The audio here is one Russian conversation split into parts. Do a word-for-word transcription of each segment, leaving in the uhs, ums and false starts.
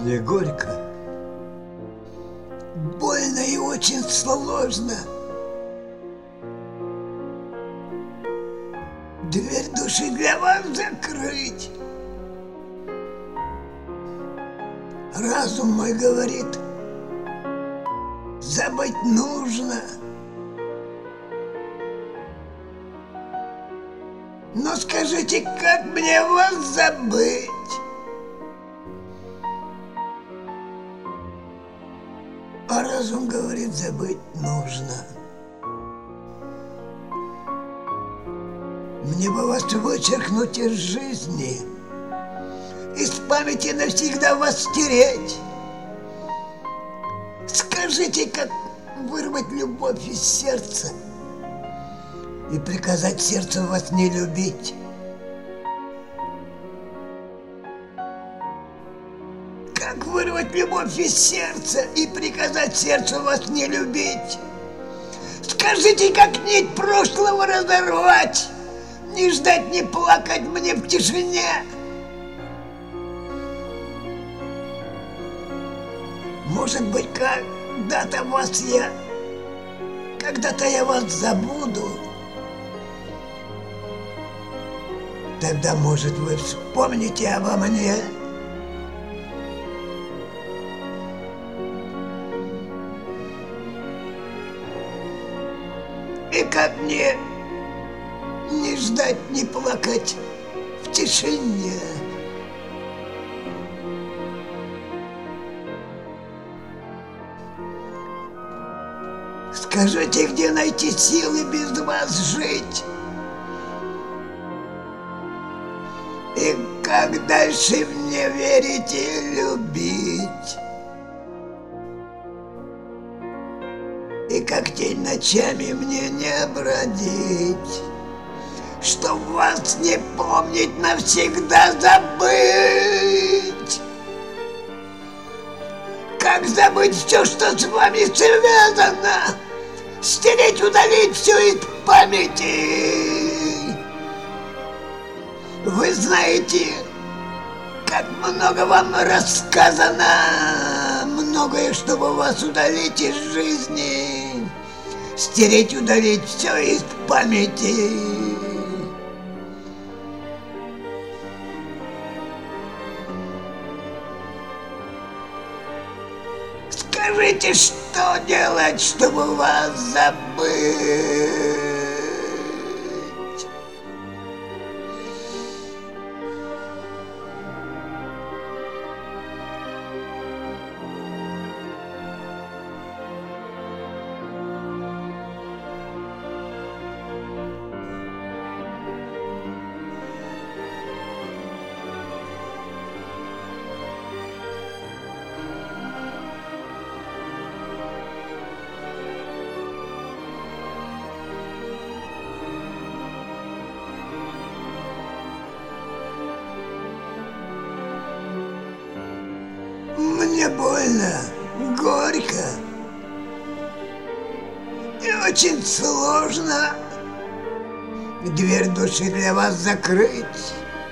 Мне горько, больно и очень сложно. Дверь души для вас закрыть. Разум мой говорит, забыть нужно. Но скажите, как мне вас забыть? А разум говорит, забыть нужно. Мне бы вас вычеркнуть из жизни, из памяти навсегда вас стереть. Скажите, как вырвать любовь из сердца и приказать сердцу вас не любить? Как вырвать любовь из сердца и приказать сердцу вас не любить? Скажите, как нить прошлого разорвать, не ждать, не плакать мне в тишине? Может быть, когда-то вас я, когда-то я вас забуду. Тогда, может, вы вспомните обо мне. И как мне не ждать, не плакать в тишине? Скажите, где найти силы без вас жить? И как дальше мне верить и любить? И как тень ночами мне не бродить, чтоб вас не помнить, навсегда забыть? Как забыть все, что с вами связано? Стереть, удалить все из памяти? Вы знаете, как много вам рассказано, многое, чтобы вас удалить из жизни, стереть, удалить все из памяти. Скажите, что делать, чтобы вас забыть? Мне больно, горько и очень сложно дверь души для вас закрыть.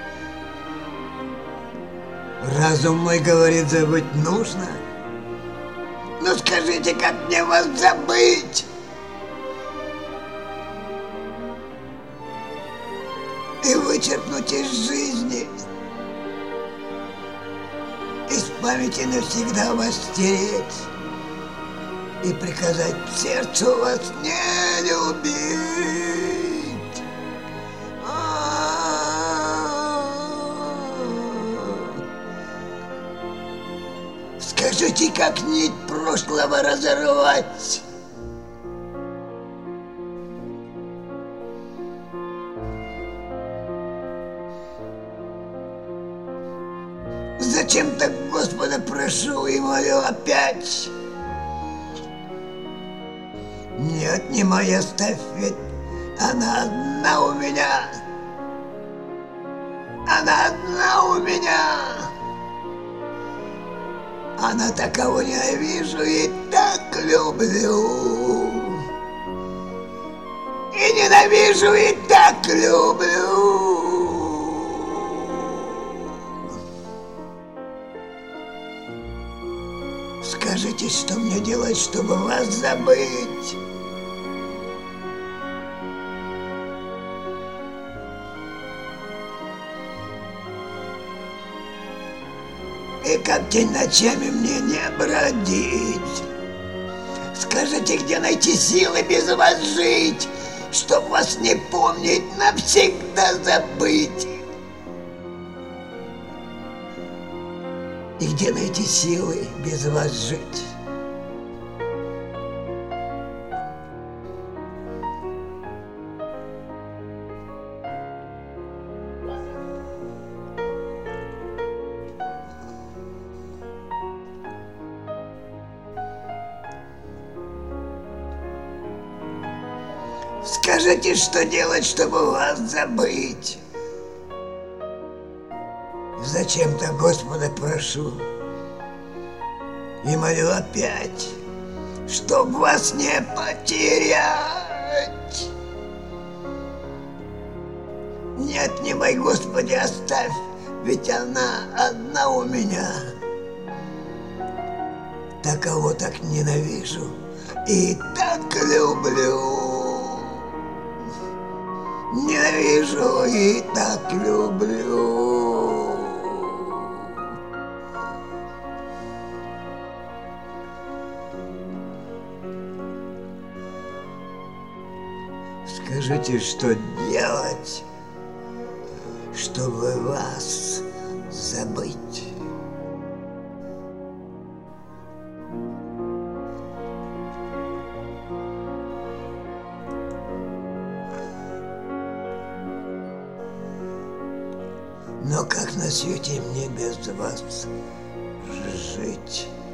Разум мой говорит, забыть нужно. Но скажите, как мне вас забыть? И вычеркнуть из жизни, из памяти навсегда вас стереть и приказать сердцу вас не любить. А-а-а. Скажите, как нить прошлого разорвать? Зачем так Господа прошу и молю опять? Не отнимай, оставь, ведь она одна у меня. Она одна у меня. Она такого ненавижу и так люблю. И ненавижу и так люблю. Скажите, что мне делать, чтобы вас забыть? И как тень ночами мне не бродить. Скажите, где найти силы без вас жить, чтоб вас не помнить, навсегда забыть. И где найти силы без вас жить? Скажите, что делать, чтобы вас забыть? Зачем-то Господа прошу и молю опять, чтоб вас не потерять. Не отнимай, Господи, оставь, ведь она одна у меня. Такого так ненавижу и так люблю. Ненавижу и так люблю. Скажите, что делать, чтобы вас забыть? Но как на свете мне без вас жить?